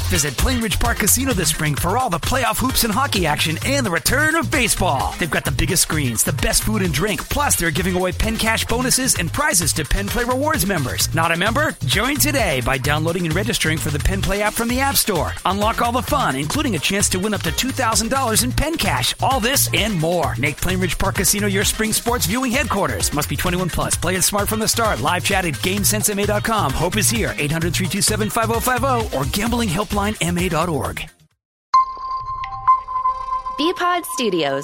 Visit Plainridge Park Casino this spring for all the playoff hoops and hockey action and the return of baseball. They've got the biggest screens, the best food and drink, plus they're giving away Penn Cash bonuses and prizes to Penn Play Rewards members. Not a member? Join today by downloading and registering for the Penn Play app from the App Store. Unlock all the fun, including a chance to win up to $2,000 in Penn Cash. All this and more. Make Plainridge Park Casino your spring sports viewing headquarters. Must be 21 plus. Play it smart from the start. Live chat at GameSenseMA.com. Hope is here. 800-327-5050 or gamblinghelplinema.org. BPod Studios.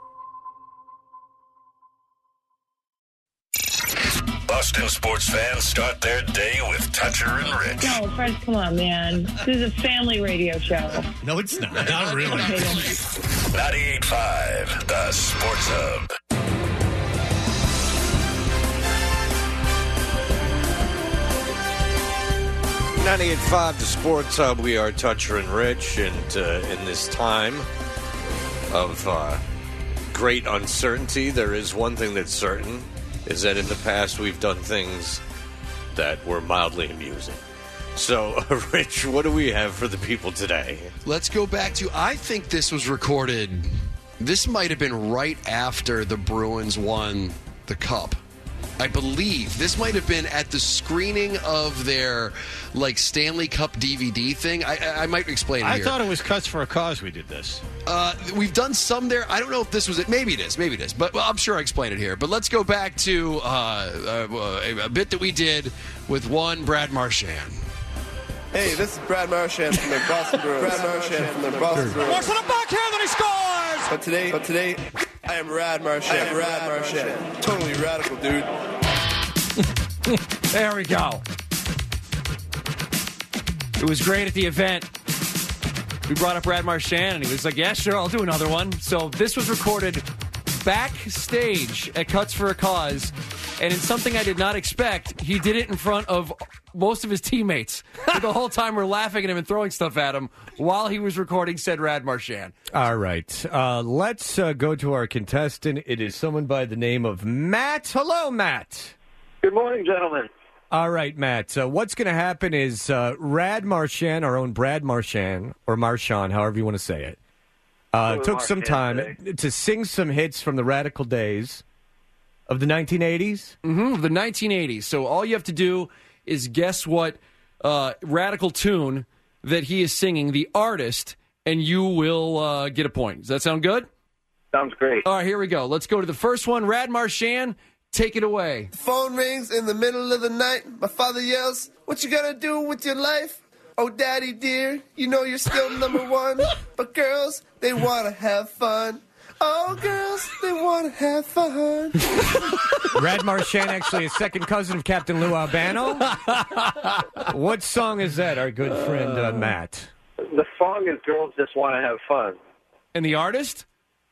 Boston sports fans start their day with Toucher and Rich. No, Fred, come on, man. This is a family radio show. No, it's not. Not really. 98.5, the Sports Hub. .5, the Sports Hub. We are Toucher and Rich, and in this time of great uncertainty, there is one thing that's certain, is that in the past we've done things that were mildly amusing. So, Rich, what do we have for the people today? Let's go back to, I think this was recorded, this might have been right after the Bruins won the Cup. I believe this might have been at the screening of their Stanley Cup DVD thing. I might explain it here. I thought it was Cuts for a Cause we did this. We've done some there. I don't know if this was it. Maybe it is. But I'm sure I explained it here. But let's go back to a bit that we did with one Brad Marchand. Hey, this is Brad Marchand from the Boston Bruins. Walks on a backhand and he scores! But today, I am Rad Marchand. Totally radical, dude. There we go. It was great at the event. We brought up Brad Marchand, and he was like, yeah, sure, I'll do another one. So this was recorded backstage at Cuts for a Cause, and in something I did not expect, he did it in front of most of his teammates. The whole time we're laughing at him and throwing stuff at him while he was recording said Rad Marchand. All right. Let's go to our contestant. It is someone by the name of Matt. Hello, Matt. Good morning, gentlemen. All right, Matt. What's going to happen is Rad Marchand, our own Brad Marchand, or Marchand, however you want to say it, took some time to sing some hits from the radical days of the 1980s. The 1980s. So all you have to do is guess what radical tune that he is singing, the artist, and you will get a point. Does that sound good? Sounds great. All right, here we go. Let's go to the first one. Rad Marchand, take it away. The phone rings in the middle of the night. My father yells, "What you gonna do with your life?" "Oh, daddy dear, you know you're still number one. But girls, they wanna have fun. Oh, girls, they wanna have fun." Rad Marchand, actually a second cousin of Captain Lou Albano. What song is that, our good friend Matt? The song is Girls Just Want to Have Fun. And the artist?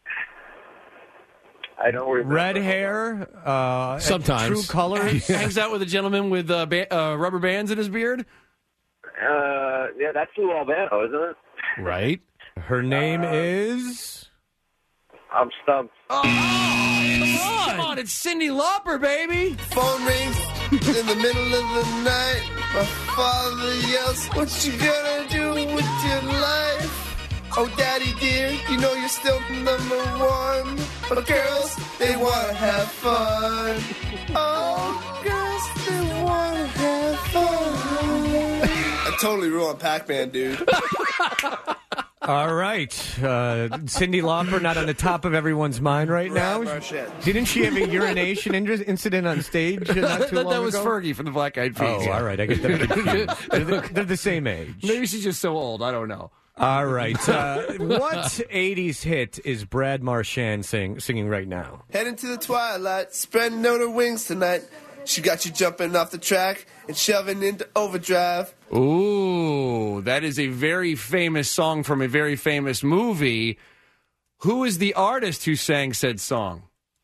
I don't remember. Red hair, sometimes. True colors. Hangs out with a gentleman with rubber bands in his beard? Yeah, that's Lou Albano, isn't it? Right. Her name is... I'm stumped. Oh, come on. It's Cyndi Lauper, baby. Phone rings in the middle of the night. My father yells, "What you gonna do with your life?" "Oh, daddy dear, you know you're still number one. But girls, they wanna have fun. Oh, girls, they wanna have fun." I totally ruined Pac-Man, dude. All right. Cyndi Lauper not on the top of everyone's mind right now. Didn't she have a urination incident on stage not too long ago? That was Fergie from the Black Eyed Peas. Oh, all right. I get them confused. They're the same age. Maybe she's just so old. I don't know. All right. What 80s hit is Brad Marchand singing right now? Heading to the twilight, spreading out her wings tonight. She got you jumping off the track and shoving into overdrive. Ooh, that is a very famous song from a very famous movie. Who is the artist who sang said song?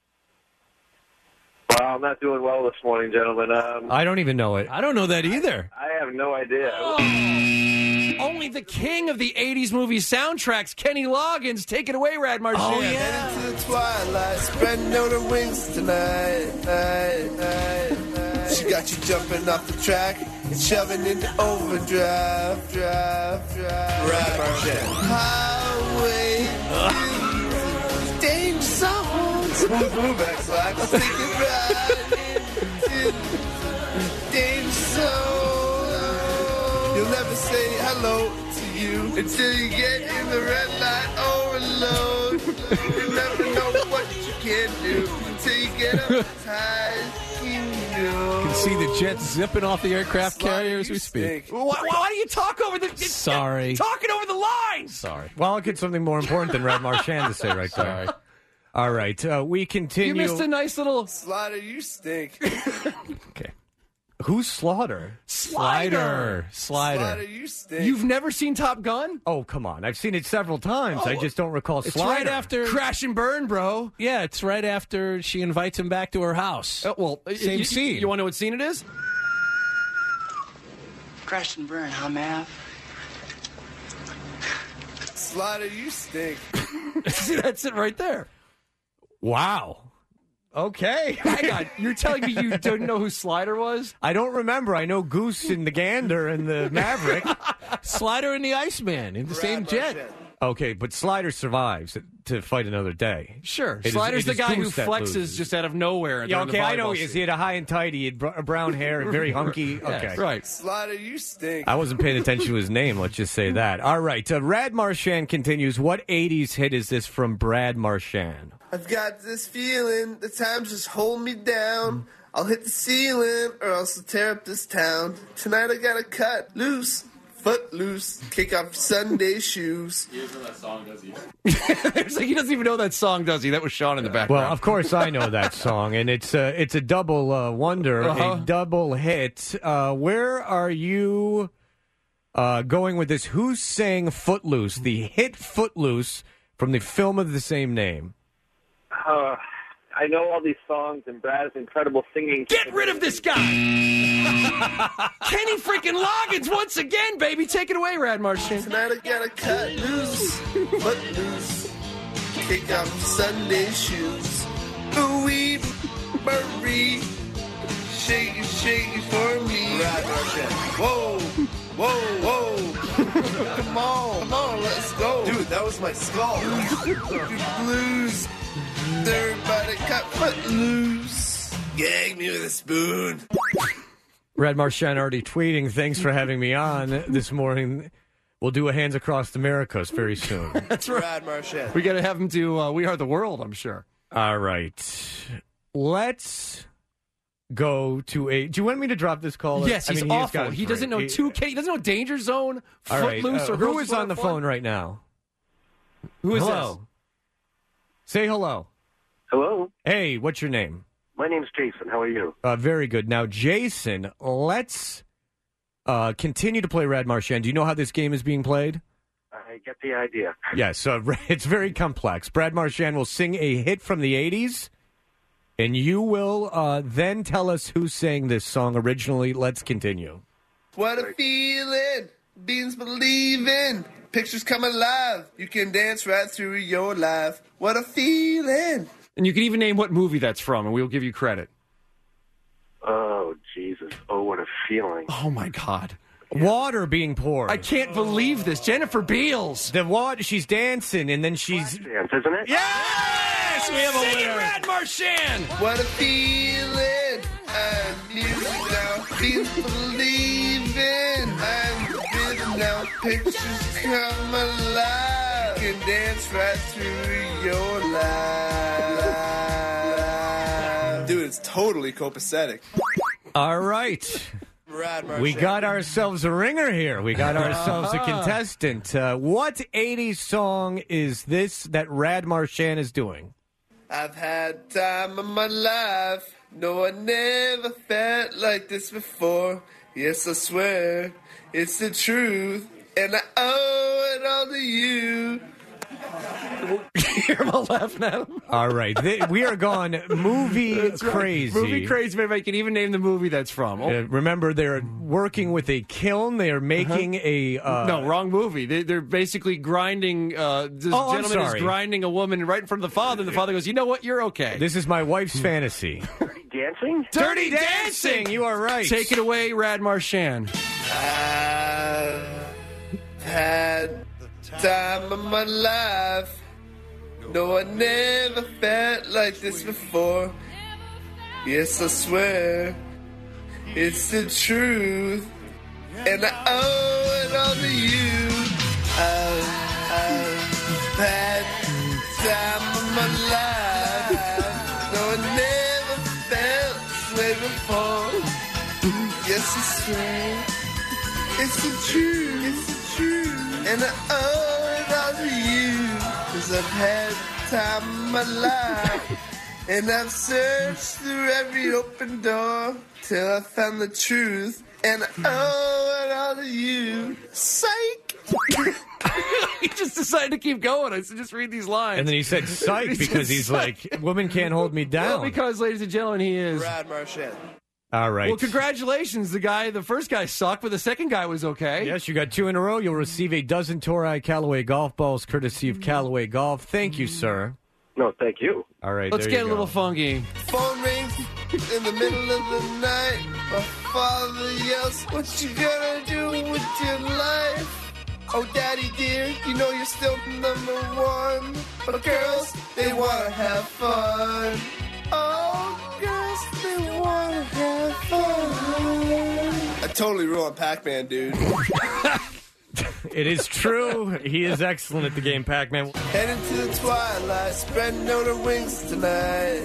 Well, I'm not doing well this morning, gentlemen. I don't even know it. I don't know that either. I have no idea. Oh, only the king of the 80s movie soundtracks, Kenny Loggins. Take it away, Rad Marchand. Oh, yeah. Heading to the twilight, spreading out her wings tonight. She got you jumping off the track It's shoving into overdrive, drive. Brad Marchand. Highway. Danger zone. Smooth move, X-Lax. Let's take it right into danger zone. You'll never say hello to you until you get in the red light overload. You never know what you can do until you get uptight. You can see the jets zipping off the aircraft carrier as we speak. Why do you talk over the... Sorry. Talking over the lines! Sorry. Well, I'll get something more important than Rad Marchand to say right there. All right, we continue. You missed a nice little... Slaughter, you stink. Okay. Who's Slaughter? Slider. Slaughter, you stink. You've never seen Top Gun? Oh, come on. I've seen it several times. I just don't recall It's Slider. right after... Crash and burn, bro. Yeah, it's right after she invites him back to her house. Same scene. You want to know what scene it is? Crash and burn, huh, Mav? Slaughter, you stink. See, that's it right there. Wow. Okay. Hang on. You're telling me you don't know who Slider was? I don't remember. I know Goose and the Gander and the Maverick. Slider and the Iceman in the same jet. Okay, but Slider survives to fight another day. Sure. It is- Slider's it the is guy who Goose that flexes loses. just out of nowhere. Yeah, during the okay, I know volleyball he is. scene. He had a high and tight. He had brown hair and very hunky. Okay. Right. Slaughter, you stink. I wasn't paying attention to his name. Let's just say that. All right. Rad Marchand continues. What 80s hit is this from Brad Marchand? I've got this feeling the times just hold me down. I'll hit the ceiling or else I'll tear up this town. Tonight I gotta cut loose, foot loose, kick off Sunday shoes. He doesn't know that song, does he? It's like he doesn't even know that song, does he? That was Sean in the background. Well, of course I know that song, and it's a double wonder, a double hit. Where are you going with this? Who sang Footloose, the hit Footloose from the film of the same name? I know all these songs and Brad's incredible singing. Get rid of this guy! Kenny freaking Loggins once again, baby. Take it away, Rad Marchand. Tonight I gotta cut loose, foot loose, kick off Sunday shoes. Ooh-wee, Marie, shake it for me. Rad Marchand. Whoa, whoa, whoa. Come on, let's go. Dude, that was my skull. Blues. Everybody cut foot loose. Gag me with a spoon. Rad Marchand already tweeting, thanks for having me on this morning. We'll do a Hands Across the Americas very soon. That's right. Rad Marchand. We got to have him do We Are the World, I'm sure. All right. Let's go to a... Do you want me to drop this call? Yes, he's awful. He doesn't know 2K. He doesn't know Danger Zone, All right. Footloose, or who is on the phone right now? Who is hello? this? Say hello. Hello. Hey, what's your name? My name's Jason. How are you? Very good. Now, Jason, let's continue to play Rad Marchand. Do you know how this game is being played? I get the idea. Yes, it's very complex. Brad Marchand will sing a hit from the 80s, and you will then tell us who sang this song originally. Let's continue. What a feeling, beans believing, pictures come alive. You can dance right through your life. What a feeling. And you can even name what movie that's from, and we'll give you credit. Oh, Jesus. Oh, what a feeling. Oh, my God. Water being poured. I can't believe this. Jennifer Beals. The water, she's dancing, and then she's... Dance, isn't it? Yes! We have a Sing it, winner. Rad Marchand. What a feeling. I'm music now. Beans believing. I'm rhythm now. Pictures come alive. You can dance right through your life. Dude, it's totally copacetic. All right. Rad Marchand. We got ourselves a ringer here. We got ourselves a contestant. What 80s song is this that Rad Marchand is doing? I've had time of my life. No, I never felt like this before. Yes, I swear, it's the truth. And I owe it all to you. Hear him all laughing at him. All right. We are gone movie crazy. Movie crazy, but I can even name the movie that's from. Remember, they're working with a kiln. They are making a... no, wrong movie. They're basically grinding... this gentleman is grinding a woman right in front of the father, and the father goes, you know what, you're okay. This is my wife's fantasy. Dirty Dancing? Dirty Dancing! You are right. Take it away, Rad Marchand. I've had the time of my life. No, I never felt like this before. Yes, I swear, it's the truth, and I owe it all to you. I've had the time of my life. No, I never felt this way before. Yes, I swear, it's the truth, it's the truth, and I owe it all to you. 'Cause I've had the time of my life, and I've searched through every open door till I found the truth, and I owe it all to you. Psych! He just decided to keep going. I said, just read these lines. And then he said psych because he's like, women can't hold me down. Well, because, ladies and gentlemen, he is Brad Marchand. All right. Well, congratulations. The first guy sucked, but the second guy was okay. Yes, you got 2 in a row. You'll receive a dozen Torai Callaway golf balls courtesy of Callaway Golf. Thank you, sir. No, thank you. All right, Let's there get you a go. little funky. Phone rings in the middle of the night. My father yells, "What you gonna do with your life? Oh, daddy dear, you know you're still number one. But girls, they wanna have fun. Oh, girls, they wanna have fun." I totally ruined Pac-Man, dude. It is true. He is excellent at the game, Pac-Man. Heading to the twilight, spreading out her wings tonight.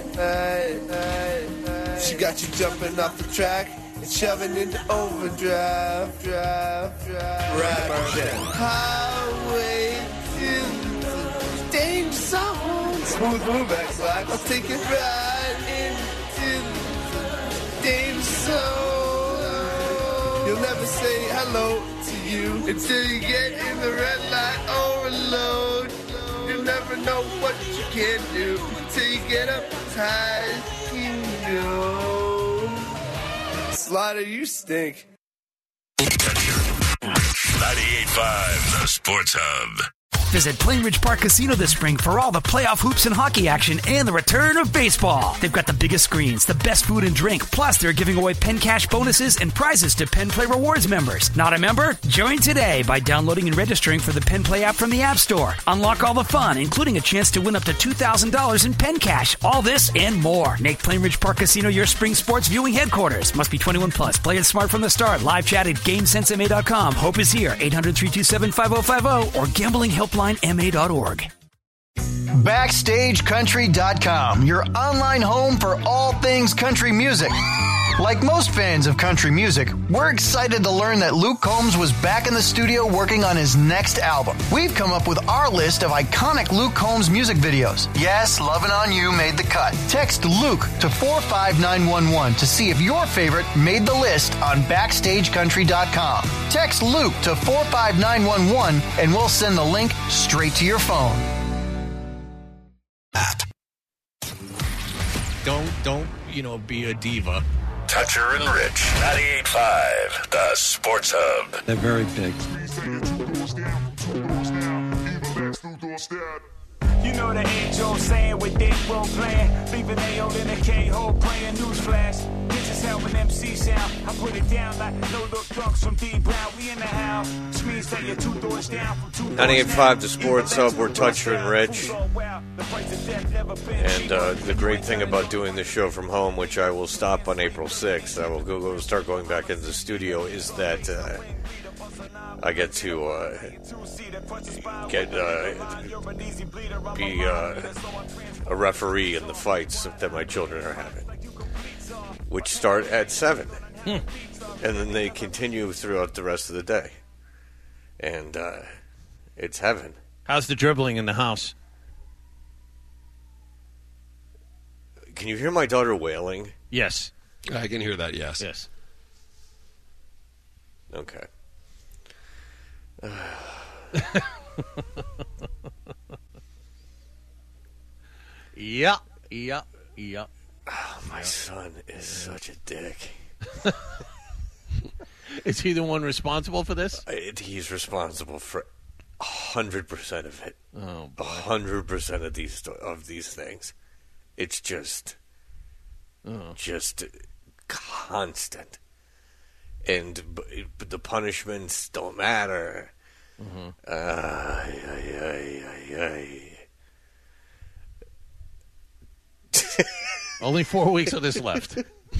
She got you jumping off the track and shoving into overdrive. Right, Marchand. Highway to the danger zone. Smooth move, X-Lax. I'll take it right into the danger zone. You'll never say hello to you until you get in the red light overload. You'll never know what you can do until you get up tight. You know, Slider, you stink. 98.5, the Sports Hub. Visit Plainridge Park Casino this spring for all the playoff hoops and hockey action and the return of baseball. They've got the biggest screens, the best food and drink, plus they're giving away Penn Cash bonuses and prizes to Penn Play Rewards members. Not a member? Join today by downloading and registering for the Penn Play app from the App Store. Unlock all the fun, including a chance to win up to $2,000 in Penn Cash. All this and more. Make Plainridge Park Casino your spring sports viewing headquarters. Must be 21 plus. Play it smart from the start. Live chat at GameSenseMA.com. Hope is here. 800-327-5050 or gamblinghelplinema.org. BackstageCountry.com, your online home for all things country music. Like most fans of country music, we're excited to learn that Luke Combs was back in the studio working on his next album. We've come up with our list of iconic Luke Combs music videos. Yes, Lovin' On You made the cut. Text Luke to 45911 to see if your favorite made the list on BackstageCountry.com. Text Luke to 45911 and we'll send the link straight to your phone. Don't, be a diva. Toucher and Rich, 98.5, the Sports Hub. They're very big. You know the age-old saying with Dick Roll playing, leaving A.O. in a K-hole praying newsflash. Bitches help an MC sound. I put it down like no look drunks from D Brown. We in the house. Which means that you're 2 doors down from 2 doors 98.5 the Sports Hub. We're Toucher and Rich. And the great thing about doing the show from home, which I will stop on April 6th, I will start going back into the studio, is that I get to be a referee in the fights that my children are having, which start at 7, and then they continue throughout the rest of the day, and it's heaven. How's the dribbling in the house? Can you hear my daughter wailing? Yes. I can hear that, yes. Yes. Okay. Yeah. Oh, my son is such a dick. Is he the one responsible for this? He's responsible for 100% of it. Oh, boy. 100% of these things. It's just Just constant. And the punishments don't matter. Only 4 weeks of this left.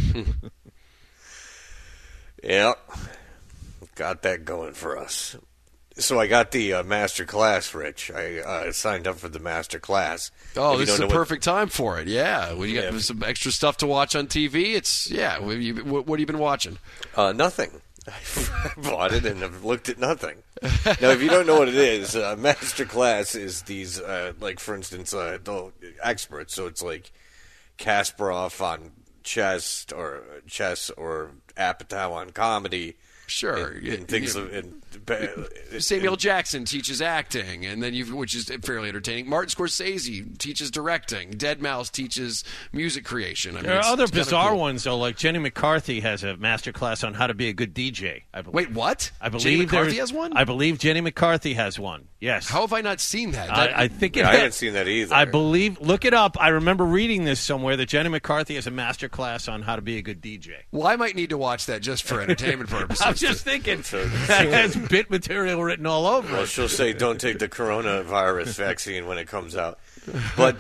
Yep. Got that going for us. So I got the master class, Rich. I signed up for the master class. Oh, this is the perfect time for it. Yeah, well, you got some extra stuff to watch on TV. What have you been watching? Nothing. I bought it and I've looked at nothing. Now, if you don't know what it is, master class is these, like for instance, the experts. So it's like Kasparov on chess or Apatow on comedy. Sure, and things Samuel Jackson teaches acting, and then which is fairly entertaining. Martin Scorsese teaches directing. Deadmau5 teaches music creation. There are other bizarre ones though, like Jenny McCarthy has a master class on how to be a good DJ. I believe. Wait, what? I believe Jenny McCarthy has one. I believe Jenny McCarthy has one. Yes. How have I not seen that? I think I haven't seen that either. I believe. Look it up. I remember reading this somewhere that Jenny McCarthy has a master class on how to be a good DJ. Well, I might need to watch that just for entertainment purposes. I'm just thinking that has bit material written all over it. Well, she'll say, "Don't take the coronavirus vaccine when it comes out." But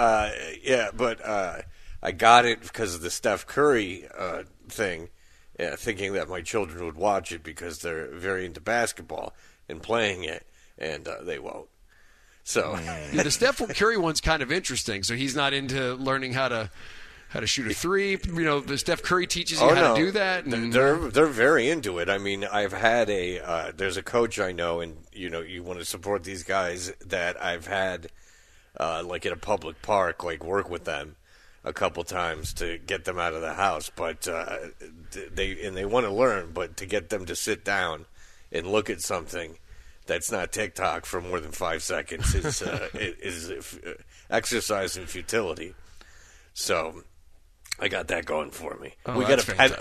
I got it because of the Steph Curry thing, thinking that my children would watch it because they're very into basketball and playing it, and they won't. So the Steph Curry one's kind of interesting. So he's not into learning how to shoot a three. The Steph Curry teaches you how to do that. And they're very into it. I mean, I've had there's a coach I know, and you want to support these guys that I've had like at a public park, like work with them a couple times to get them out of the house. But they want to learn, but to get them to sit down and look at something that's not TikTok for more than 5 seconds is exercise in futility. So I got that going for me. Oh, we got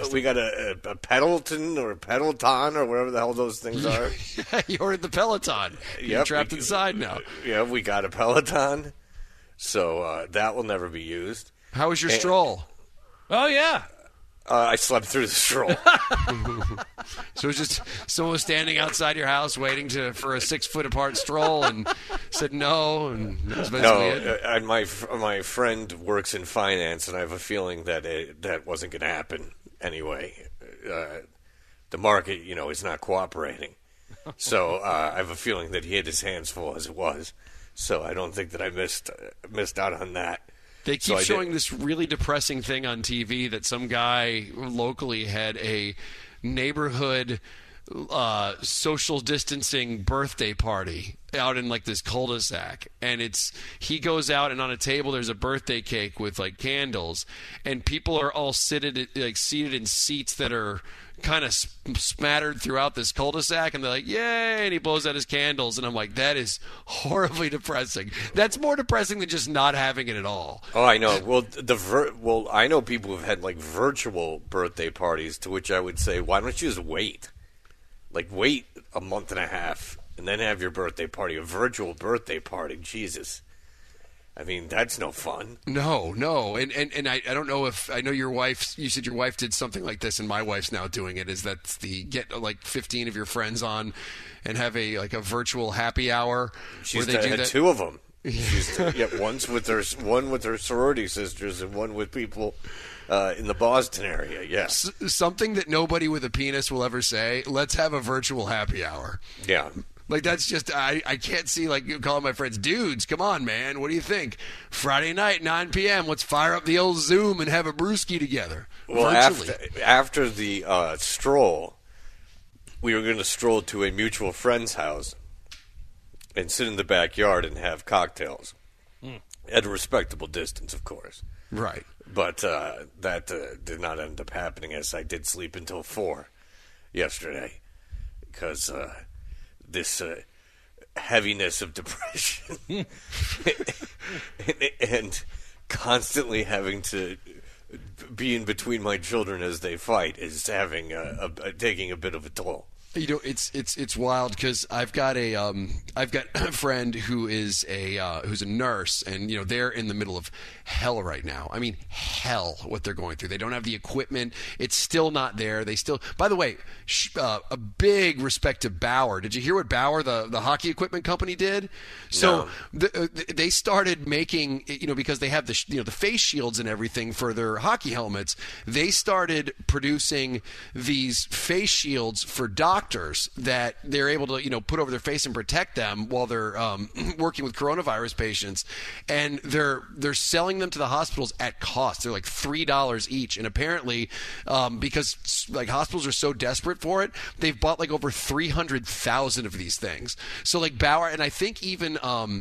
a Peloton or Peloton or whatever the hell those things are. You ordered the Peloton. You're trapped inside now. Yeah, we got a Peloton. So that will never be used. How was your stroll? Oh, yeah. I slept through the stroll. So it was just someone was standing outside your house waiting for a 6 foot apart stroll and said no, and that was basically it. And my friend works in finance, and I have a feeling that that wasn't going to happen anyway. The market, is not cooperating. So I have a feeling that he had his hands full as it was. So I don't think that I missed out on that. They keep showing this really depressing thing on TV that some guy locally had a neighborhood social distancing birthday party out in like this cul-de-sac, and he goes out, and on a table there's a birthday cake with like candles, and people are all seated in seats that are kind of smattered throughout this cul-de-sac, and they're like, yay, and he blows out his candles, and I'm like, that is horribly depressing. That's more depressing than just not having it at all. Oh, I know. Well, I know people who've had like virtual birthday parties, to which I would say, why don't you just wait? Like, wait a month and a half and then have your birthday party, a virtual birthday party. Jesus. I mean, that's no fun. No. And I don't know if, I know you said your wife did something like this, and my wife's now doing it, is that get like 15 of your friends on and have a virtual happy hour. She's where they do had 2 of them. One with her sorority sisters and one with people in the Boston area, yes. Something that nobody with a penis will ever say, let's have a virtual happy hour. Yeah. Like, that's just, I can't see, like, calling my friends, dudes, come on, man, what do you think? Friday night, 9 p.m., let's fire up the old Zoom and have a brewski together. Well, after the stroll, we were going to stroll to a mutual friend's house and sit in the backyard and have cocktails. At a respectable distance, of course. Right. But that did not end up happening, as I did sleep until 4 yesterday because this heaviness of depression and constantly having to be in between my children as they fight is taking a bit of a toll. You know, it's wild because I've got a friend who is who's a nurse, and you know they're in the middle of hell right now. I mean, hell, what they're going through. They don't have the equipment. It's still not there. They still. By the way, a big respect to Bauer. Did you hear what Bauer, the hockey equipment company, did? So they started making, you know, because they have the face shields and everything for their hockey helmets. They started producing these face shields for doctors that they're able to, you know, put over their face and protect them while they're working with coronavirus patients, and they're selling them to the hospitals at cost. They're like $3 each, and apparently because like hospitals are so desperate for it, they've bought like over 300,000 of these things. So like Bauer, and I think even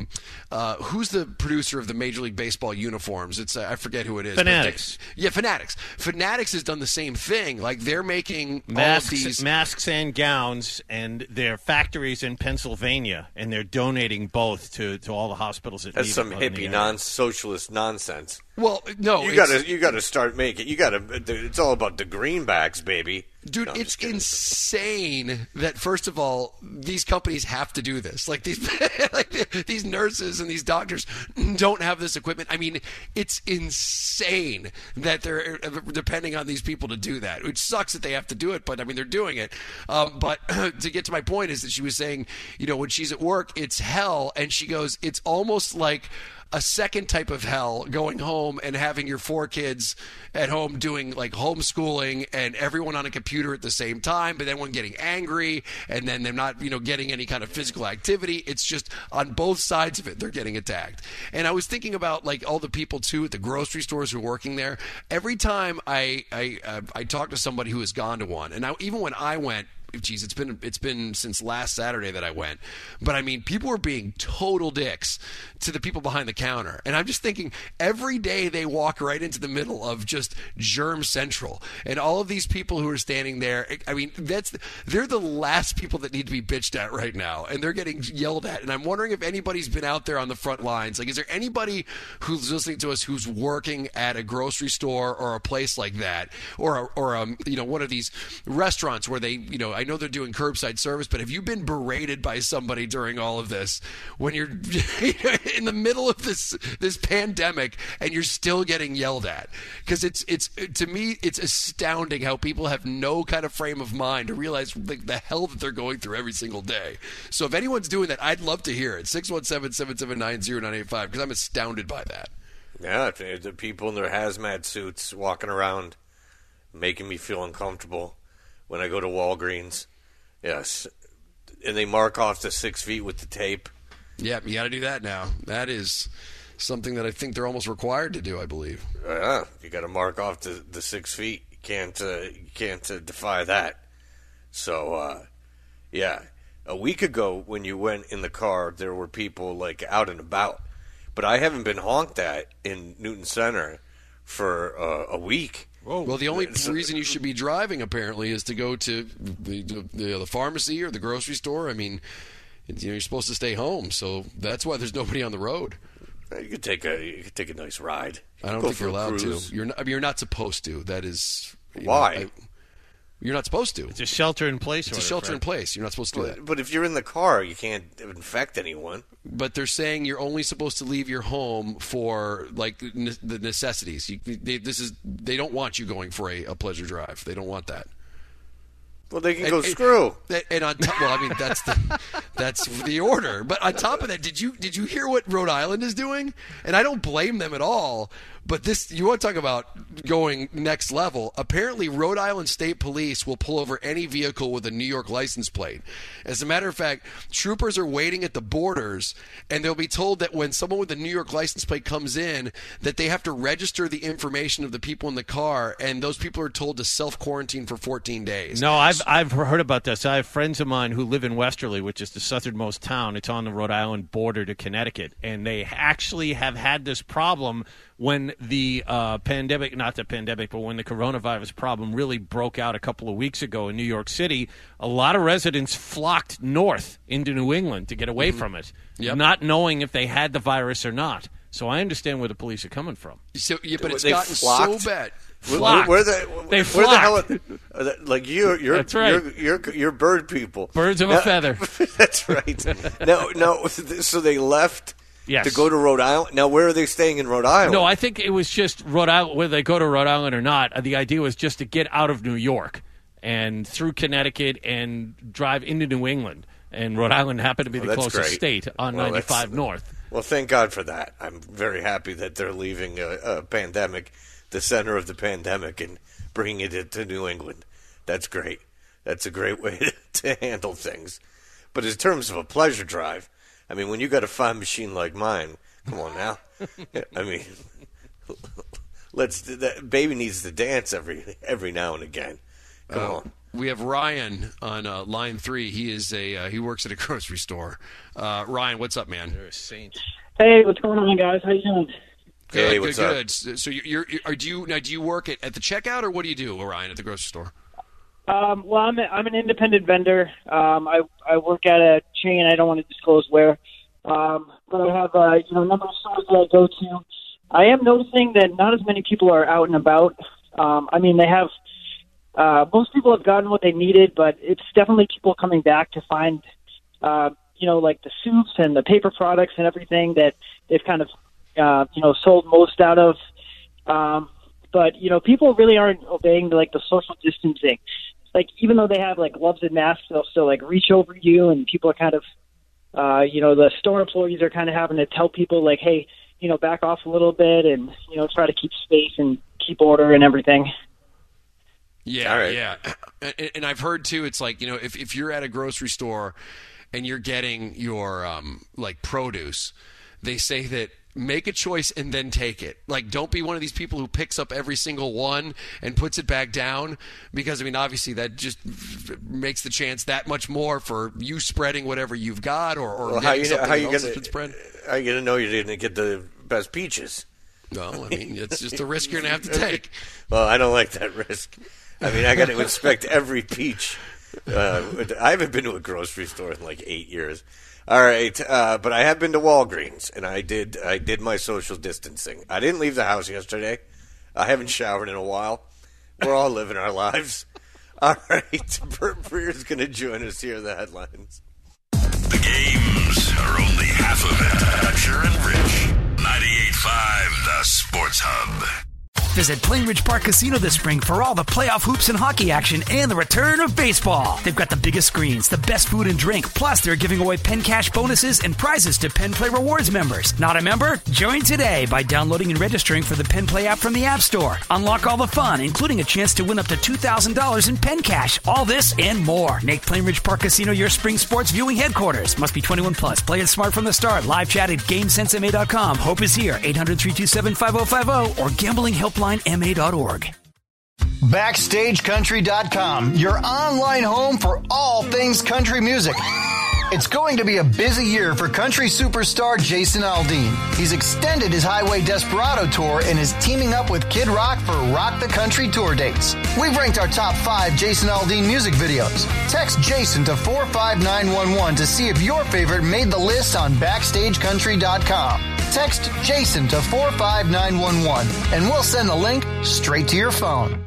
who's the producer of the Major League Baseball uniforms? It's I forget who it is. Fanatics. Fanatics. Fanatics has done the same thing. Like they're making masks and gowns, and their factories in Pennsylvania, and they're donating both to all the hospitals that That's need some it. hippie socialist nonsense. Well, no, you got to start making. It's all about the greenbacks, baby. Dude, No, it's insane that, first of all, these companies have to do this. Like these nurses and these doctors don't have this equipment. I mean, it's insane that they're depending on these people to do that. Which sucks that they have to do it, but I mean, they're doing it. But to get to my point is that she was saying, you know, when she's at work, it's hell, and she goes, it's almost like a second type of hell, going home and having your 4 kids at home doing like homeschooling and everyone on a computer at the same time, but then one getting angry and then they're not, you know, getting any kind of physical activity. It's just on both sides of it, they're getting attacked. And I was thinking about like all the people too at the grocery stores who are working there. Every time I talk to somebody who has gone to one, and even when I went, geez, it's been since last Saturday that I went. But I mean, people were being total dicks to the people behind the counter. And I'm just thinking, every day they walk right into the middle of just germ central. And all of these people who are standing there, I mean, they're the last people that need to be bitched at right now. And they're getting yelled at. And I'm wondering if anybody's been out there on the front lines. Like, is there anybody who's listening to us who's working at a grocery store or a place like that? Or you know, one of these restaurants where they, you know, I know they're doing curbside service, but have you been berated by somebody during all of this when you're in the middle of this pandemic and you're still getting yelled at? Because it's to me, it's astounding how people have no kind of frame of mind to realize the hell that they're going through every single day. So if anyone's doing that, I'd love to hear it. 617-779-0985, because I'm astounded by that. Yeah, the people in their hazmat suits walking around making me feel uncomfortable. When I go to Walgreens, yes, and they mark off the 6 feet with the tape. Yeah, you got to do that now. That is something that I think they're almost required to do, I believe. Yeah, you got to mark off the 6 feet. You can't defy that. So, yeah, a week ago when you went in the car, there were people like out and about, but I haven't been honked at in Newton Center for a week. Whoa. Well, the only reason you should be driving, apparently, is to go to the pharmacy or the grocery store. I mean, you're supposed to stay home, so that's why there's nobody on the road. You could take a nice ride. I don't think you're allowed to. You're not supposed to. That is why. You're not supposed to. It's a shelter-in-place order. It's a shelter-in-place. You're not supposed to do that. But if you're in the car, you can't infect anyone. But they're saying you're only supposed to leave your home for like the necessities. They don't want you going for a pleasure drive. They don't want that. Well, they can go screw. And on top, well, I mean that's the order. But on top of that, did you hear what Rhode Island is doing? And I don't blame them at all. But this, you want to talk about going next level. Apparently, Rhode Island State Police will pull over any vehicle with a New York license plate. As a matter of fact, troopers are waiting at the borders, and they'll be told that when someone with a New York license plate comes in, that they have to register the information of the people in the car, and those people are told to self-quarantine for 14 days. No, I've heard about this. I have friends of mine who live in Westerly, which is the southernmost town. It's on the Rhode Island border to Connecticut, and they actually have had this problem when the pandemic, not the pandemic, but when the coronavirus problem really broke out a couple of weeks ago in New York City. A lot of residents flocked north into New England to get away from it, not knowing if they had the virus or not. So I understand where the police are coming from. So, yeah, but it's They gotten flocked? so bad. Flocked. Where They the hell? flocked. Like you're That's right. You're bird people. Birds of a feather. That's right. No. So they left Yes. to go to Rhode Island. Now, where are they staying in Rhode Island? No, I think it was just Rhode Island, whether they go to Rhode Island or not. The idea was just to get out of New York and through Connecticut and drive into New England. And Rhode Island happened to be the that's closest great. state on Well, 95 North. Well, thank God for that. I'm very happy that they're leaving a pandemic, the center of the pandemic, and bringing it into New England. That's great. That's a great way to handle things. But in terms of a pleasure drive, I mean, when you got a fine machine like mine, come on now. I mean, that baby needs to dance every now and again. Come on. We have Ryan on line 3. He works at a grocery store. Ryan, what's up, man? You're a saint. Hey, what's going on, guys? How you doing? Good, Hey, what's good. So do you work at the checkout, or what do you do, Ryan, at the grocery store? Well, I'm an independent vendor. I work at a chain. I don't want to disclose where, but I have a number of stores that I go to. I am noticing that not as many people are out and about. I mean, they have most people have gotten what they needed, but it's definitely people coming back to find like the soups and the paper products and everything that they've kind of sold most out of. But people really aren't obeying the social distancing. Like, even though they have gloves and masks, they'll still reach over you, and people are kind of, the store employees are kind of having to tell people hey, back off a little bit and try to keep space and keep order and everything. Yeah, right. Yeah. And I've heard too. It's if you're at a grocery store and you're getting your produce, they say that make a choice and then take it. Don't be one of these people who picks up every single one and puts it back down, because obviously that just makes the chance that much more for you spreading whatever you've got, or how you gonna know you didn't get the best peaches? No, it's just a risk you're gonna have to take. Well, I don't like that risk. I got to inspect every peach. I haven't been to a grocery store in 8 years. All right, but I have been to Walgreens, and I did my social distancing. I didn't leave the house yesterday. I haven't showered in a while. We're all living our lives. All right, Bert Breer's going to join us here. The headlines. The games are only half of it. Thatcher and Rich, 98.5, the Sports Hub. Visit Plainridge Park Casino this spring for all the playoff hoops and hockey action and the return of baseball. They've got the biggest screens, the best food and drink, plus they're giving away Penn Cash bonuses and prizes to Penn Play Rewards members. Not a member? Join today by downloading and registering for the Penn Play app from the App Store. Unlock all the fun, including a chance to win up to $2,000 in Penn Cash. All this and more. Make Plainridge Park Casino your spring sports viewing headquarters. Must be 21 plus. Play it smart from the start. Live chat at GameSenseMA.com. Hope is here. 800-327-5050 or gamblinghelplinema.org. BackstageCountry.com, your online home for all things country music. It's going to be a busy year for country superstar Jason Aldean. He's extended his Highway Desperado tour and is teaming up with Kid Rock for Rock the Country tour dates. We've ranked our top 5 Jason Aldean music videos. Text Jason to 45911 to see if your favorite made the list on BackstageCountry.com. Text Jason to 45911 and we'll send the link straight to your phone.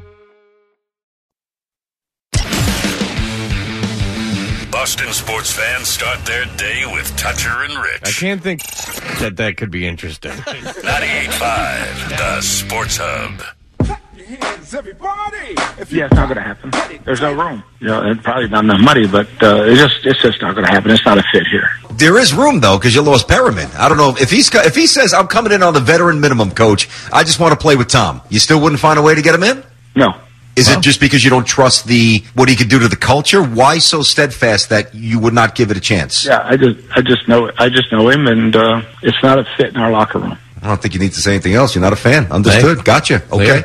Boston sports fans start their day with Toucher and Rich. I can't think that could be interesting. 98.5, the Sports Hub. Everybody. Yeah, it's not going to happen. There's no room. It's probably not enough money, but it's just not going to happen. It's not a fit here. There is room, though, because you lost Perriman. I don't know if he says, I'm coming in on the veteran minimum, coach, I just want to play with Tom. You still wouldn't find a way to get him in? No. Is it just because you don't trust what he could do to the culture? Why so steadfast that you would not give it a chance? Yeah, I just know him, and it's not a fit in our locker room. I don't think you need to say anything else. You're not a fan. Understood. Gotcha. Okay.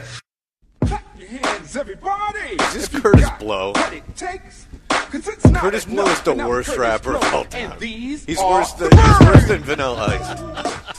Is this Curtis Blow? Curtis Blow is the worst rapper of all time. He's worse than Vanilla Ice.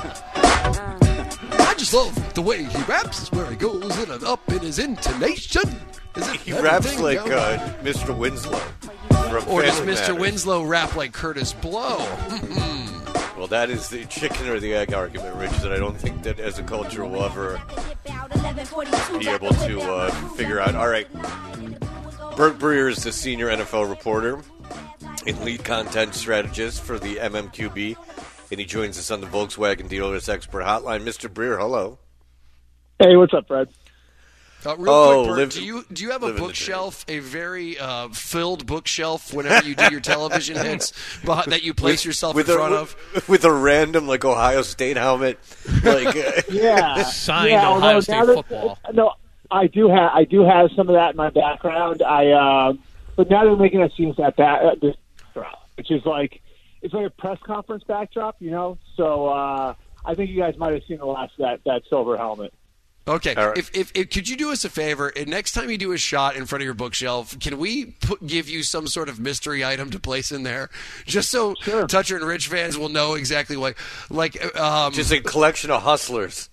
I just love the way he raps, where he goes in and up in his intonation. He raps like Mr. Winslow. Or does Mr. Winslow rap like Curtis Blow? Well, that is the chicken or the egg argument, Rich, that I don't think that as a culture we'll ever be able to figure out. All right. Bert Breer is the senior NFL reporter and lead content strategist for the MMQB, and he joins us on the Volkswagen Dealers Expert Hotline. Mr. Breer, hello. Hey, what's up, Fred? Real quick, Bert, do you have a bookshelf, a very filled bookshelf whenever you do your television hits that you place yourself in front of? With a random, like, Ohio State helmet? Like, signed Ohio State football. No, I do have some of that in my background. But now they're making us use that this backdrop, which is like, it's like a press conference backdrop, you know? So I think you guys might have seen the last of that silver helmet. Okay. Right. If could you do us a favor? Next time you do a shot in front of your bookshelf, can we give you some sort of mystery item to place in there, just so Toucher and Rich fans will know exactly what, just a collection of hustlers,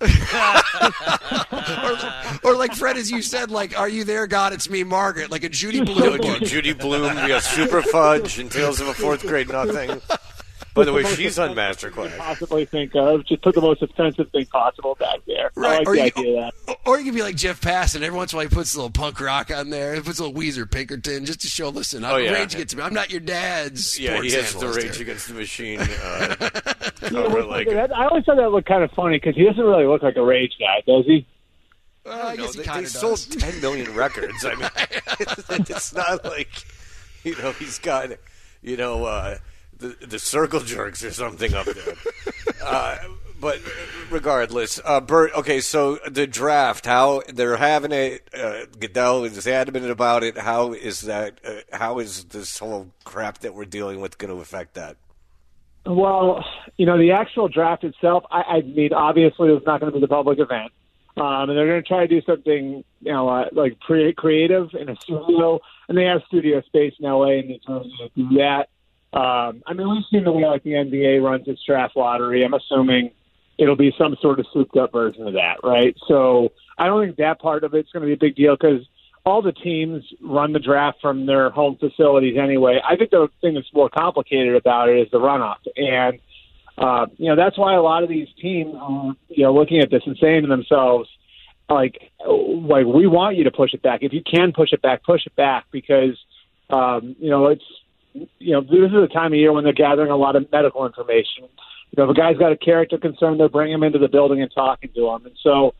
or like Fred, as you said, like, "Are you there, God? It's me, Margaret," like a Judy Blume book. Judy Blume, we got Super Fudge and Tales of a Fourth Grade Nothing. By the way, she's on Masterclass. Possibly think of just put the most offensive thing possible back there. Right. I like the idea of that. Or you can be like Jeff Passan. Every once in a while, he puts a little punk rock on there. He puts a little Weezer Pinkerton just to show. Listen, Rage Against me. I'm not your dad's. Yeah, he has the Rage Against the Machine cover. I always thought that looked kind of funny because he doesn't really look like a Rage guy, does he? I guess he kind they of does. sold 10 million records. I mean, it's not like he's got the circle jerks or something up there. But regardless, Bert, okay, so the draft, how they're having it, Goodell is adamant about it. How is that? How is this whole crap that we're dealing with going to affect that? Well, the actual draft itself, I mean, obviously it's not going to be the public event. And they're going to try to do something, like creative in a studio. And they have studio space in LA and they try to do that. I mean, we've seen the way like the NBA runs its draft lottery. I'm assuming it'll be some sort of souped-up version of that, right? So I don't think that part of it's going to be a big deal because all the teams run the draft from their home facilities anyway. I think the thing that's more complicated about it is the runoff. And, that's why a lot of these teams are, looking at this and saying to themselves, like we want you to push it back. If you can push it back because, it's, this is a time of year when they're gathering a lot of medical information. If a guy's got a character concern, they'll bring him into the building and talking to him. And so,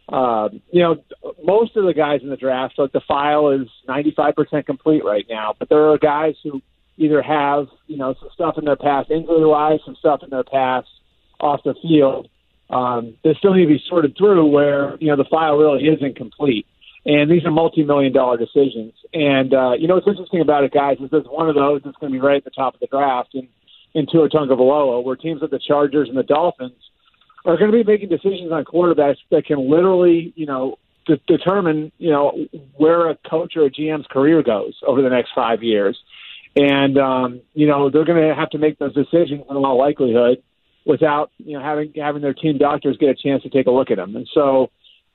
most of the guys in the draft, like the file is 95% complete right now. But there are guys who either have, some stuff in their past injury-wise, some stuff in their past off the field. They still need to be sorted through where, the file really is incomplete. And these are multi-million-dollar decisions. And, what's interesting about it, guys, is there's one of those that's going to be right at the top of the draft in Tua Tagovailoa, where teams like the Chargers and the Dolphins are going to be making decisions on quarterbacks that can literally, determine, where a coach or a GM's career goes over the next 5 years. And, they're going to have to make those decisions in all likelihood without, having their team doctors get a chance to take a look at them. And so,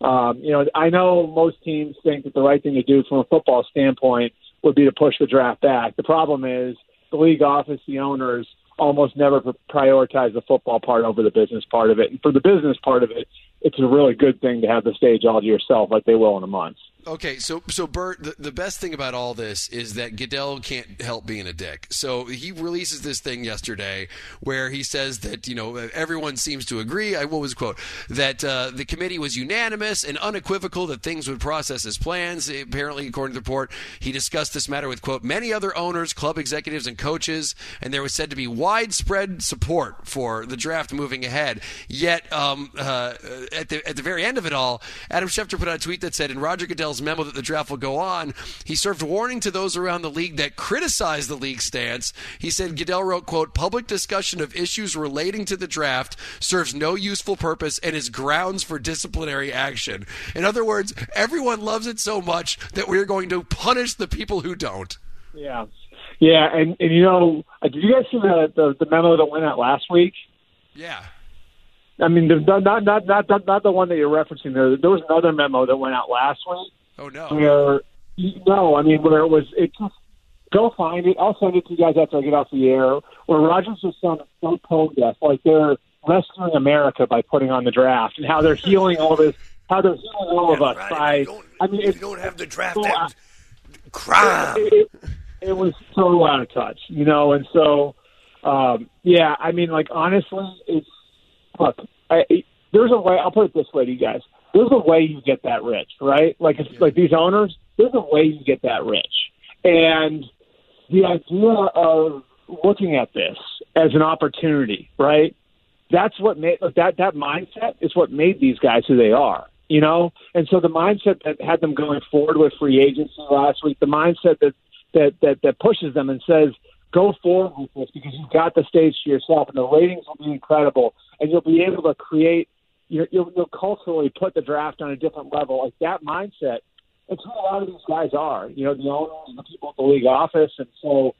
I know most teams think that the right thing to do from a football standpoint would be to push the draft back. The problem is the league office, the owners, almost never prioritize the football part over the business part of it. And for the business part of it, it's a really good thing to have the stage all to yourself like they will in a month. Okay, so Bert, the best thing about all this is that Goodell can't help being a dick. So he releases this thing yesterday where he says that, everyone seems to agree. What was the quote? That the committee was unanimous and unequivocal that things would process as plans. Apparently, according to the report, he discussed this matter with, quote, many other owners, club executives, and coaches, and there was said to be widespread support for the draft moving ahead. Yet, at the very end of it all, Adam Schefter put out a tweet that said, in Roger Goodell's memo that the draft will go on, he served warning to those around the league that criticize the league's stance. He said Goodell wrote, quote, public discussion of issues relating to the draft serves no useful purpose and is grounds for disciplinary action. In other words, everyone loves it so much that we're going to punish the people who don't. Yeah. Yeah, and did you guys see the memo that went out last week? Yeah. I mean, not the one that you're referencing there. There was another memo that went out last week. Oh no! Where it Go find it. I'll send it to you guys after I get off the air. Where Rodgers was sounding so tone deaf, like they're rescuing America by putting on the draft, and how they're healing all this, how they're healing all of us by. If you don't have the draft, crime. It was so out of touch, and so, yeah. I mean, like honestly, it's look. There's a way. I'll put it this way to you guys. There's a way you get that rich, right? Like it's like these owners. There's a way you get that rich, and the idea of looking at this as an opportunity, right? That's what made that mindset is what made these guys who they are, And so the mindset that had them going forward with free agency last week, the mindset that pushes them and says, go forward with this because you've got the stage to yourself, and the ratings will be incredible, and you'll be able to create. You'll culturally put the draft on a different level. Like that mindset, it's who a lot of these guys are. The owners, the people at the league office, and so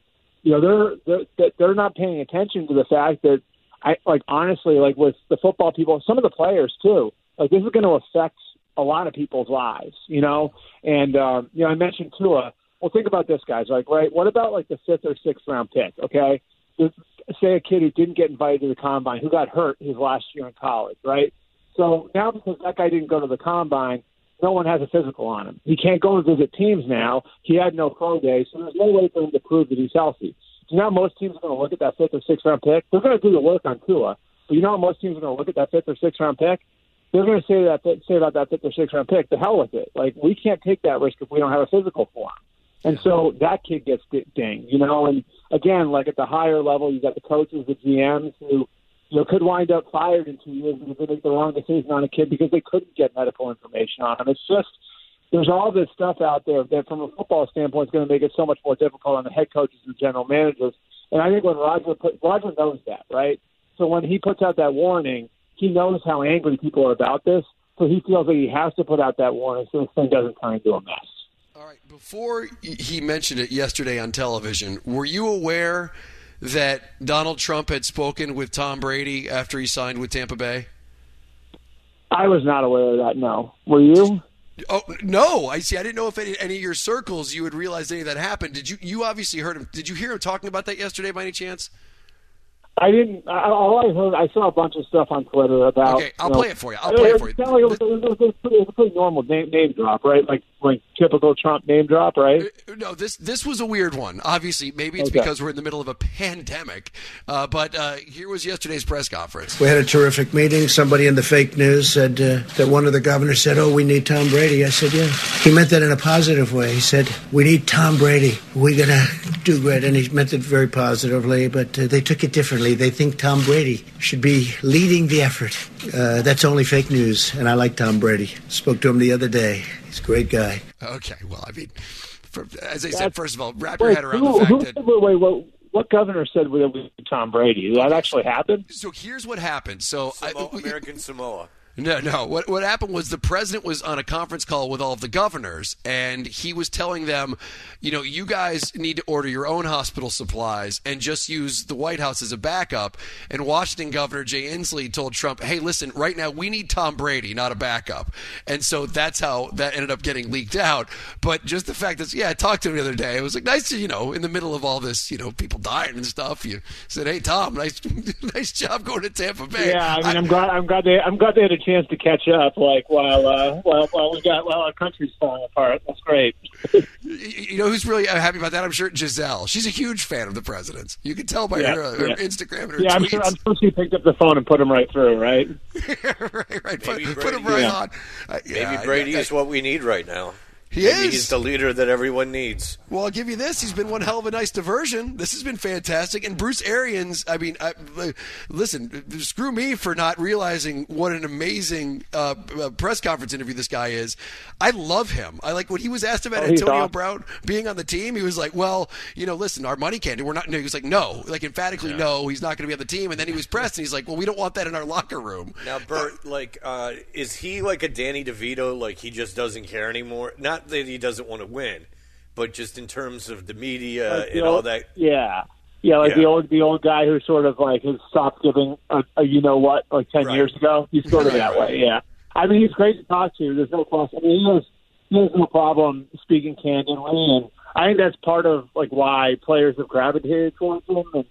they're not paying attention to the fact that honestly, with the football people, some of the players too. Like this is going to affect a lot of people's lives, And I mentioned Tua. Well, think about this, guys. Right? What about the 5th or 6th round pick? Okay, say a kid who didn't get invited to the combine, who got hurt his last year in college, right? So now because that guy didn't go to the combine, no one has a physical on him. He can't go and visit teams now. He had no pro day, so there's no way for him to prove that he's healthy. So now most teams are going to look at that 5th or 6th round pick. They're going to do the work on Tua, but how most teams are going to look at that 5th or 6th round pick? They're going to say about that 5th or 6th round pick, the hell with it. We can't take that risk if we don't have a physical for him. And so that kid gets dinged, And again, at the higher level, you got the coaches, the GMs who could wind up fired in 2 years if they make the wrong decision on a kid because they couldn't get medical information on him. It's just there's all this stuff out there that, from a football standpoint, is going to make it so much more difficult on the head coaches and general managers. And I think when Roger knows that, right? So when he puts out that warning, he knows how angry people are about this, so he feels like he has to put out that warning so this thing doesn't turn into a mess. All right. Before he mentioned it yesterday on television, were you aware that Donald Trump had spoken with Tom Brady after he signed with Tampa Bay? I was not aware of that, no. Were you? Oh, no. I see. I didn't know if any of your circles you had realized any of that happened. Did you obviously heard him. Did you hear him talking about that yesterday by any chance? I didn't. All I heard, I saw a bunch of stuff on Twitter about. Okay, I'll play it for you. It was a pretty normal name drop, right? Like typical Trump name drop, right? No, this was a weird one. Obviously, maybe it's because we're in the middle of a pandemic. But here was yesterday's press conference. We had a terrific meeting. Somebody in the fake news said that one of the governors said, "Oh, we need Tom Brady." I said, "Yeah." He meant that in a positive way. He said, "We need Tom Brady. We're gonna do great," and he meant it very positively. But they took it differently. They think Tom Brady should be leading the effort. That's only fake news, and I like Tom Brady. Spoke to him the other day. He's a great guy. Okay, well, I mean, as I said, first of all, wrap your head around the fact that... What governor said that was Tom Brady? Did that actually happen? So here's what happened. So American Samoa. No. What happened was the president was on a conference call with all of the governors, and he was telling them, you guys need to order your own hospital supplies and just use the White House as a backup. And Washington Governor Jay Inslee told Trump, hey, listen, right now we need Tom Brady, not a backup. And so that's how that ended up getting leaked out. But just the fact that, I talked to him the other day. It was nice to, in the middle of all this, people dying and stuff, you said, hey, Tom, nice job going to Tampa Bay. Yeah, I mean, I'm glad they had a chance to catch up, while our country's falling apart. That's great. Who's really happy about that? I'm sure Giselle. She's a huge fan of the president's. You can tell by her Instagram and her tweets. I'm sure she picked up the phone and put him right through, right? right. Put him right on. Maybe Brady is what we need right now. He is. He's the leader that everyone needs. Well, I'll give you this. He's been one hell of a nice diversion. This has been fantastic. And Bruce Arians, listen, screw me for not realizing what an amazing press conference interview this guy is. I love him. I like when he was asked about Antonio Brown being on the team. He was like, well, listen, our money can't do. We're not. No, he was like, no, emphatically, no, he's not going to be on the team. And then he was pressed, and he's like, well, we don't want that in our locker room. Now, Bert, is he like a Danny DeVito? Like he just doesn't care anymore? Not that he doesn't want to win, but just in terms of the media and all that. Yeah, the old guy who sort of has stopped giving a 10 years ago. He's sort of that way. Yeah, I mean he's great to talk to. There's no question. I mean he has no problem speaking candidly, and I think that's part of like why players have gravitated towards him. And,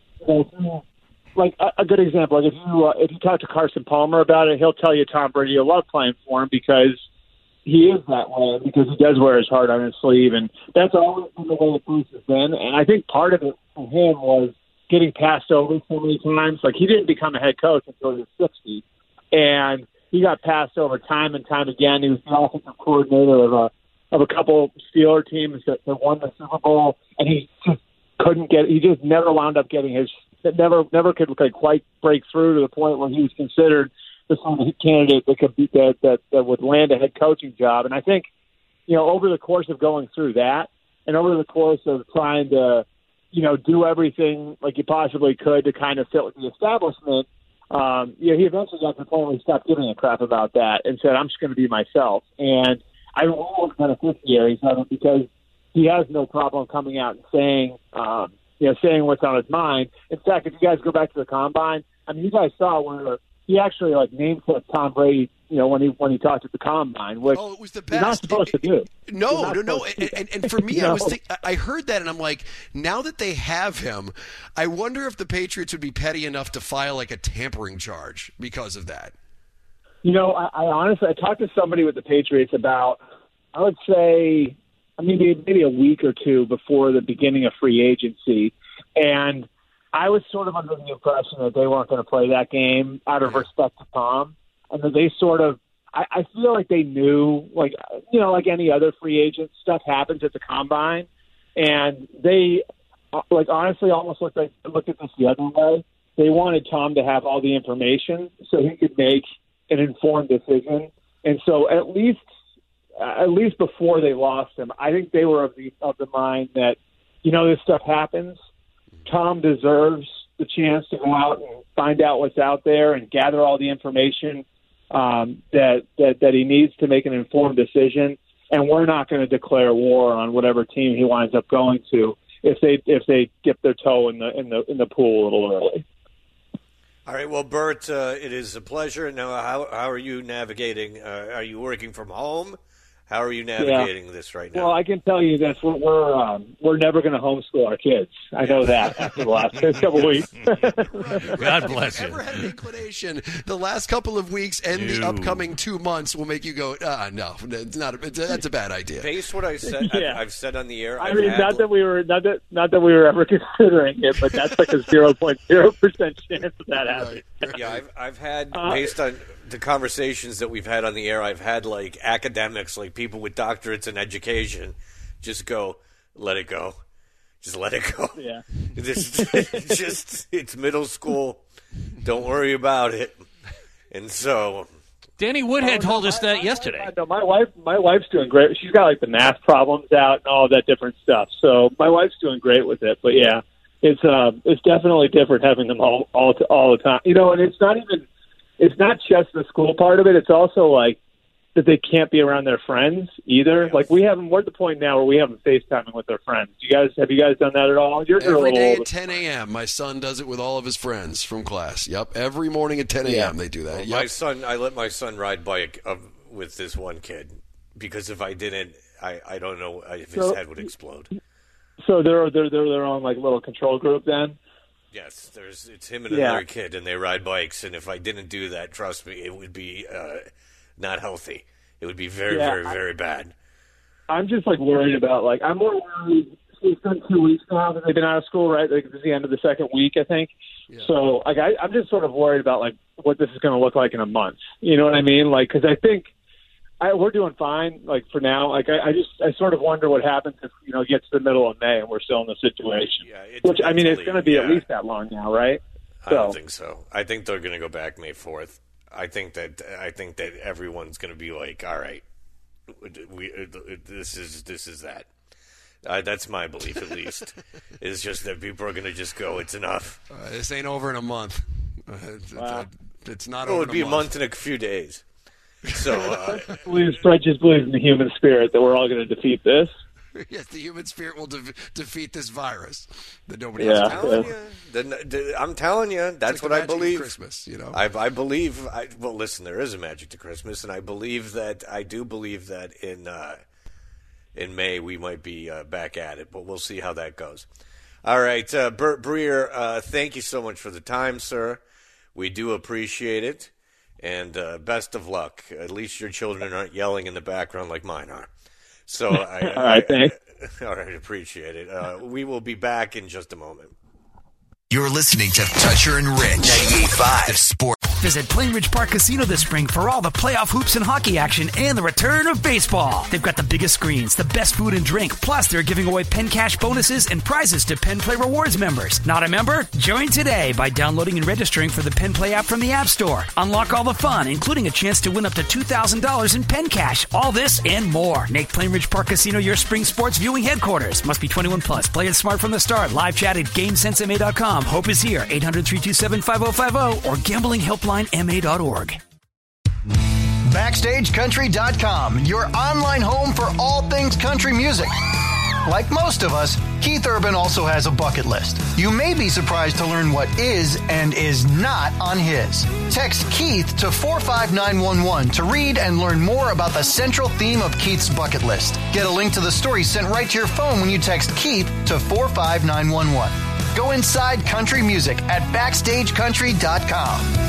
like a good example, like if you talk to Carson Palmer about it, he'll tell you Tom Brady will love playing for him because he is that way, because he does wear his heart on his sleeve, and that's always been the way Bruce has been. And I think part of it for him was getting passed over so many times. Like, he didn't become a head coach until he was 60, and he got passed over time and time again. He was the offensive coordinator of a couple Steeler teams that won the Super Bowl, and he just couldn't get. He just never wound up getting his. Never could quite break through to the point where he was considered the sort of candidate that could be that would land a head coaching job. And I think, over the course of going through that, and over the course of trying to, do everything like you possibly could to kind of fit with the establishment, he eventually got to the point where he stopped giving a crap about that and said, "I'm just going to be myself." And I will beneficiaries of it because he has no problem coming out and saying what's on his mind. In fact, if you guys go back to the Combine, I mean, you guys saw where he actually name checked Tom Brady, when he talked at the Combine, which it was the best. You're not supposed to do. No. And for me, I heard that, and I'm like, now that they have him, I wonder if the Patriots would be petty enough to file like a tampering charge because of that. I honestly, I talked to somebody with the Patriots about, I would say, maybe a week or two before the beginning of free agency, and I was sort of under the impression that they weren't going to play that game out of respect to Tom, and that they sort of, I feel like they knew, like any other free agent, stuff happens at the Combine, and they, honestly almost looked at this the other way. They wanted Tom to have all the information so he could make an informed decision, and so at least before they lost him, I think they were of the mind that, this stuff happens. Tom deserves the chance to go out and find out what's out there and gather all the information that he needs to make an informed decision. And we're not going to declare war on whatever team he winds up going to if they dip their toe in the pool a little early. All right, well, Bert, it is a pleasure. Now, how are you navigating? Are you working from home? How are you navigating this right now? Well, I can tell you this: we're never going to homeschool our kids. I know that after the last couple of weeks. God bless you. Never had an inclination. The last couple of weeks and the upcoming 2 months will make you go, no, it's not. That's a bad idea. Based what I said, I've said on the air. Not that we were ever considering it, but that's like a 0.0% chance of that happening. Yeah, I've had based on the conversations that we've had on the air, I've had like academics, like people with doctorates in education, just go, let it go. Just let it go. Yeah. It's middle school. Don't worry about it. And so Danny Woodhead told us that yesterday. No, my wife's doing great. She's got like the math problems out and all that different stuff. So my wife's doing great with it. But yeah, it's definitely different having them all the time. And it's not just the school part of it. It's also like that they can't be around their friends either. Yes. Like we're at the point now where we have them FaceTiming with their friends. Have you guys done that at all? Every day at 10 a.m. My son does it with all of his friends from class. Yep. Every morning at 10 a.m. they do that. Well, I let my son ride bike with this one kid because if I didn't, I don't know if his head would explode. So they're their own like little control group then? Yes, it's him and another kid, and they ride bikes. And if I didn't do that, trust me, it would be not healthy. It would be very, very, very bad. I'm just like worried about I'm more worried. It's been 2 weeks now that they've been out of school, right? Like this is the end of the second week, I think. Yeah. So I'm just sort of worried about what this is going to look like in a month. You know what I mean? Because I think we're doing fine. For now, I sort of wonder what happens if it gets to the middle of May and we're still in the situation. Yeah, it's going to be at least that long now, right? I don't think so. I think they're going to go back May 4th. I think that everyone's going to be like, all right, this is that. That's my belief, at least. It's just that people are going to just go, it's enough. This ain't over in a month. It's not over in a month. It would be a month in a few days. So, Fred just believes in the human spirit that we're all going to defeat this. Yes, the human spirit will defeat this virus that nobody else can. I'm telling you, that's what I believe. Christmas, I believe. Well, listen, there is a magic to Christmas, and I do believe that in May we might be back at it, but we'll see how that goes. All right, Bert Breer, thank you so much for the time, sir. We do appreciate it, and best of luck. At least your children aren't yelling in the background like mine are. So, all right, thanks. All right, appreciate it. We will be back in just a moment. You're listening to Toucher and Rich, 98.5 Sports. Visit Plain Ridge Park Casino this spring for all the playoff hoops and hockey action and the return of baseball. They've got the biggest screens, the best food and drink, plus they're giving away Penn Cash bonuses and prizes to Penn Play Rewards members. Not a member? Join today by downloading and registering for the Penn Play app from the App Store. Unlock all the fun, including a chance to win up to $2,000 in Penn Cash. All this and more. Make Plain Ridge Park Casino your spring sports viewing headquarters. Must be 21 plus. Play it smart from the start. Live chat at GameSenseMA.com. Hope is here. 800-327-5050 or gamblinghelplinema.org. BackstageCountry.com, your online home for all things country music. Like most of us, Keith Urban also has a bucket list. You may be surprised to learn what is and is not on his. Text Keith to 45911 to read and learn more about the central theme of Keith's bucket list. Get a link to the story sent right to your phone when you text Keith to 45911. Go inside country music at BackstageCountry.com.